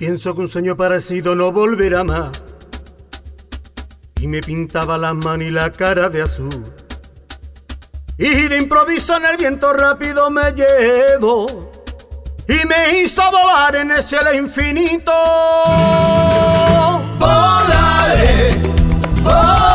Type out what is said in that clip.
Pienso que un sueño parecido no volverá más. Y me pintaba las manos y la cara de azul. Y de improviso en el viento rápido me llevo y me hizo volar en el cielo infinito. Volaré, volaré.